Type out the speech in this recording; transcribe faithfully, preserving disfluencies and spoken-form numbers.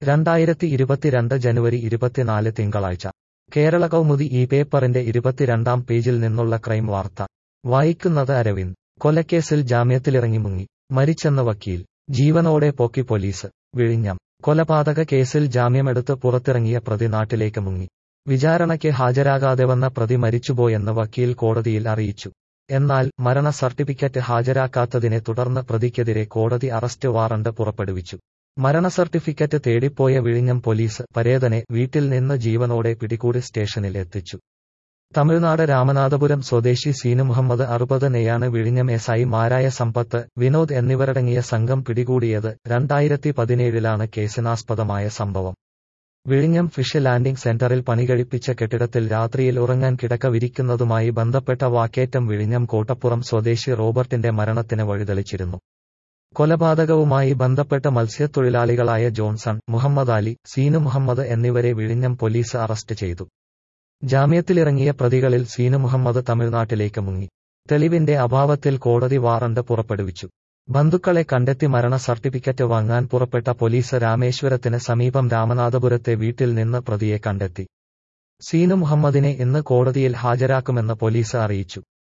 രണ്ടായിരത്തി ഇരുപത്തിരണ്ട് ജനുവരി ഇരുപത്തിനാല് തിങ്കളാഴ്ച കേരള കൗമുദി ഈ പേപ്പറിന്റെ ഇരുപത്തിരണ്ടാം പേജിൽ നിന്നുള്ള ക്രൈം വാർത്ത വായിക്കുന്നത് അരവിന്ദ്. കൊലക്കേസിൽ ജാമ്യത്തിലിറങ്ങി മുങ്ങി മരിച്ചെന്ന് വക്കീൽ. ജീവനോടെ പോക്കി പോലീസ്. വിഴിഞ്ഞം. കൊലപാതക കേസിൽ ജാമ്യമെടുത്ത് പുറത്തിറങ്ങിയ പ്രതി നാട്ടിലേക്ക് മുങ്ങി. വിചാരണയ്ക്ക് ഹാജരാകാതെ വന്ന പ്രതി മരിച്ചുപോയെന്ന് വക്കീൽ കോടതിയിൽ അറിയിച്ചു. എന്നാൽ മരണ സർട്ടിഫിക്കറ്റ് ഹാജരാക്കാത്തതിനെ തുടർന്ന് പ്രതിക്കെതിരെ കോടതി അറസ്റ്റ് വാറണ്ട് പുറപ്പെടുവിച്ചു. മരണ സർട്ടിഫിക്കറ്റ് തേടിപ്പോയ വിഴിഞ്ഞം പോലീസ് പരേതനെ വീട്ടിൽ നിന്ന് ജീവനോടെ പിടികൂടി സ്റ്റേഷനിൽ എത്തിച്ചു. തമിഴ്നാട് രാമനാഥപുരം സ്വദേശി സീനു മുഹമ്മദ് അറുപതിനെയാണ് വിഴിഞ്ഞം എസ് ഐ മാരായ സമ്പത്ത്, വിനോദ് എന്നിവരടങ്ങിയ സംഘം പിടികൂടിയത്. രണ്ടായിരത്തി പതിനേഴിലാണ് കേസിനാസ്പദമായ സംഭവം. വിഴിഞ്ഞം ഫിഷ് ലാൻഡിംഗ് സെന്ററിൽ പണികഴിപ്പിച്ച കെട്ടിടത്തിൽ രാത്രിയിൽ ഉറങ്ങാൻ കിടക്ക വിരിക്കുന്നതുമായി ബന്ധപ്പെട്ട വാക്കേറ്റം വിഴിഞ്ഞം കോട്ടപ്പുറം സ്വദേശി റോബർട്ടിന്റെ മരണത്തിന് വഴിതെളിച്ചിരുന്നു. കൊലപാതകവുമായി ബന്ധപ്പെട്ട മത്സ്യത്തൊഴിലാളികളായ ജോൺസൺ, മുഹമ്മദ് അലി, സീനു മുഹമ്മദ് എന്നിവരെ വിഴിഞ്ഞം പോലീസ് അറസ്റ്റ് ചെയ്തു. ജാമ്യത്തിലിറങ്ങിയ പ്രതികളിൽ സീനു മുഹമ്മദ് തമിഴ്നാട്ടിലേക്ക് മുങ്ങി. തെളിവിന്റെ അഭാവത്തിൽ കോടതി വാറണ്ട് പുറപ്പെടുവിച്ചു. ബന്ധുക്കളെ കണ്ടെത്തി മരണ സർട്ടിഫിക്കറ്റ് വാങ്ങാൻ പുറപ്പെട്ട പോലീസ് രാമേശ്വരത്തിന് സമീപം രാമനാഥപുരത്തെ വീട്ടിൽ നിന്ന് പ്രതിയെ കണ്ടെത്തി. സീനു മുഹമ്മദിനെ ഇന്ന് കോടതിയിൽ ഹാജരാക്കുമെന്ന് പോലീസ് അറിയിച്ചു.